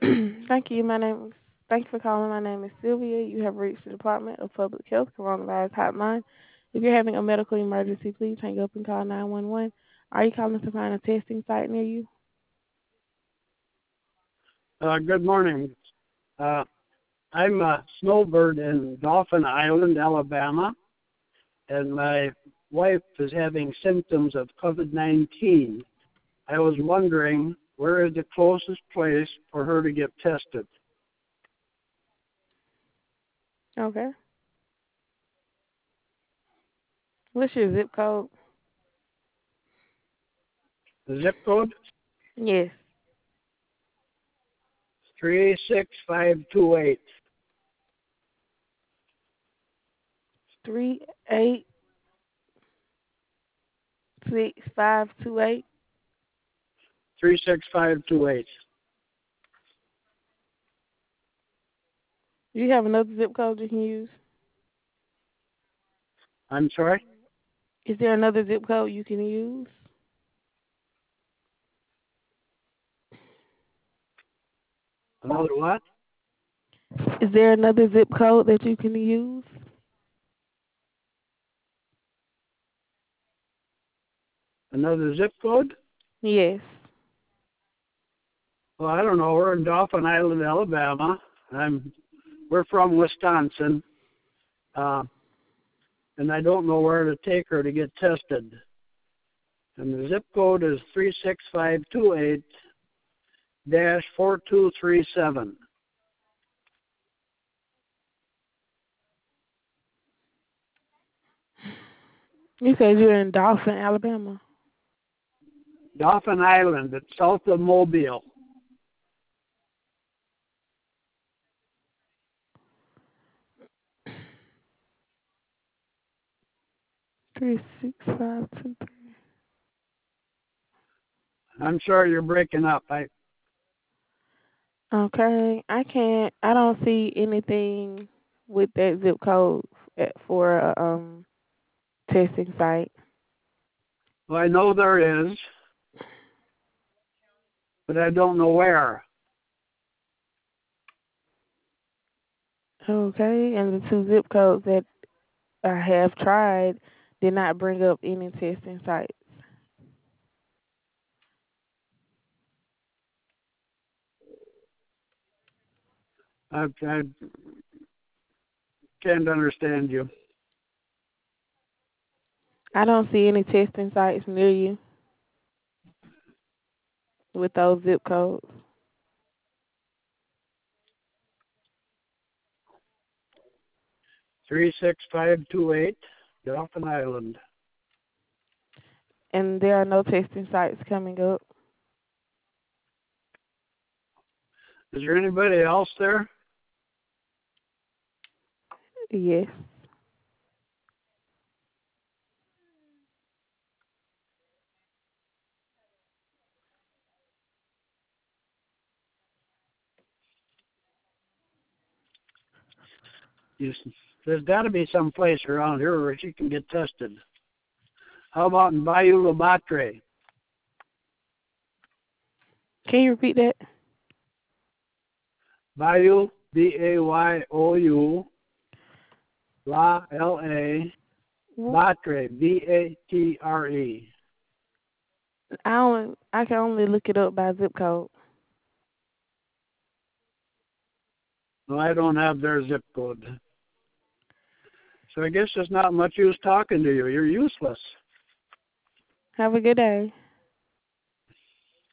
Thank you. Thank you for calling. My name is Sylvia. You have reached the Department of Public Health Coronavirus Hotline. If you're having a medical emergency, please hang up and call 911. Are you calling to find a testing site near you? Good morning. Uh, I'm a snowbird in Dauphin Island, Alabama, and my wife is having symptoms of COVID-19. I was wondering where is the closest place for her to get tested? Okay. What's your zip code? The zip code Yes. 36528. 386528. 36528. Do you have another zip code you can use? I'm sorry? Is there another zip code you can use? Another what? Is there another zip code that you can use? Another zip code? Yes. Well, I don't know. We're in Dauphin Island, Alabama. We're from Wisconsin. And I don't know where to take her to get tested. And the zip code is 36528-4237. You said you're in Dauphin, Alabama. Dauphin Island, it's south of Mobile. Three six five two three. I'm sorry you're breaking up. Okay, I don't see anything with that zip code for a testing site. Well, I know there is, but I don't know where. Okay, and the two zip codes that I have tried did not bring up any testing sites. I can't understand you. I don't see any testing sites near you with those zip codes. 36528, Dauphin Island. And there are no testing sites coming up. Is there anybody else there? Yes. You, there's got to be some place around here where she can get tested. How about in Bayou La Batre? Can you repeat that? Bayou, Bayou, La, L-A, Batre, B-A-T-R-E. I can only look it up by zip code. No, I don't have their zip code. So I guess there's not much use talking to you. You're useless. Have a good day.